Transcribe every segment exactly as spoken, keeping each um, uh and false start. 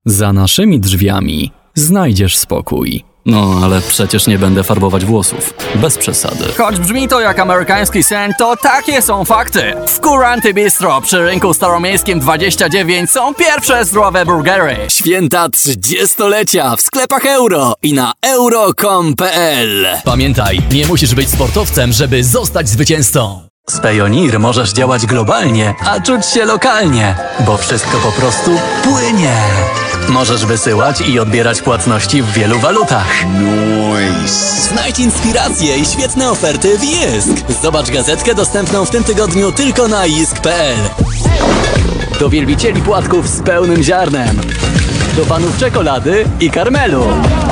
Za naszymi drzwiami znajdziesz spokój. No, ale przecież nie będę farbować włosów. Bez przesady. Choć brzmi to jak amerykański sen, to takie są fakty. W Kuranty Bistro przy rynku staromiejskim dwadzieścia dziewięć są pierwsze zdrowe burgery. Święta trzydziestolecia w sklepach Euro i na euro kropka com kropka pe el. Pamiętaj, nie musisz być sportowcem, żeby zostać zwycięzcą. Z Payoneer możesz działać globalnie, a czuć się lokalnie, bo wszystko po prostu płynie. Możesz wysyłać i odbierać płatności w wielu walutach. Nice. Znajdź inspiracje i świetne oferty w Jysk. Zobacz gazetkę dostępną w tym tygodniu tylko na jysk kropka pe el. Do wielbicieli płatków z pełnym ziarnem. Do fanów czekolady i karmelu.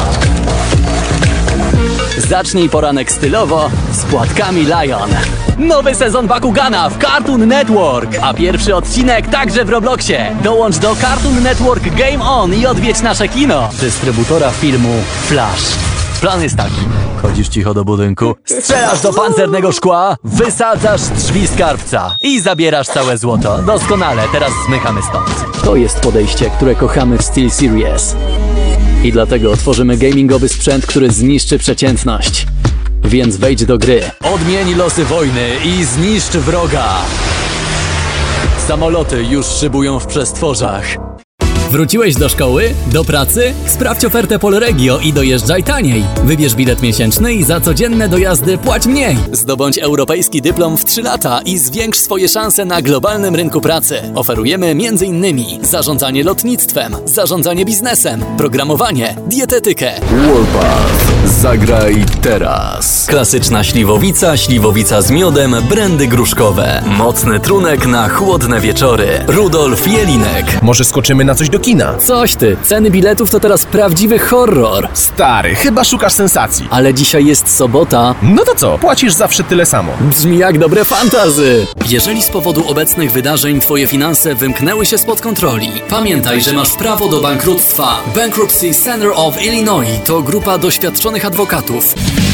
Zacznij poranek stylowo z płatkami Lion. Nowy sezon Bakugana w Cartoon Network, a pierwszy odcinek także w Robloxie. Dołącz do Cartoon Network Game On i odwiedź nasze kino. Dystrybutora filmu Flash. Plan jest taki. Chodzisz cicho do budynku, strzelasz do pancernego szkła, wysadzasz drzwi skarbca i zabierasz całe złoto. Doskonale, teraz zmykamy stąd. To jest podejście, które kochamy w SteelSeries. I dlatego otworzymy gamingowy sprzęt, który zniszczy przeciętność. Więc wejdź do gry. Odmień losy wojny i zniszcz wroga. Samoloty już szybują w przestworzach. Wróciłeś do szkoły? Do pracy? Sprawdź ofertę Polregio i dojeżdżaj taniej. Wybierz bilet miesięczny i za codzienne dojazdy płać mniej. Zdobądź europejski dyplom w trzy lata i zwiększ swoje szanse na globalnym rynku pracy. Oferujemy m in zarządzanie lotnictwem, zarządzanie biznesem, programowanie, dietetykę. Warpath. Zagraj teraz. Klasyczna śliwowica, śliwowica z miodem, brandy gruszkowe. Mocny trunek na chłodne wieczory. Rudolf Jelinek. Może skoczymy na coś do kina? Coś ty, ceny biletów to teraz prawdziwy horror. Stary, chyba szukasz sensacji. Ale dzisiaj jest sobota. No to co, płacisz zawsze tyle samo. Brzmi jak dobre fantazy. Jeżeli z powodu obecnych wydarzeń twoje finanse wymknęły się spod kontroli, pamiętaj, że masz prawo do bankructwa. Bankruptcy Center of Illinois to grupa doświadczonych adwokatów.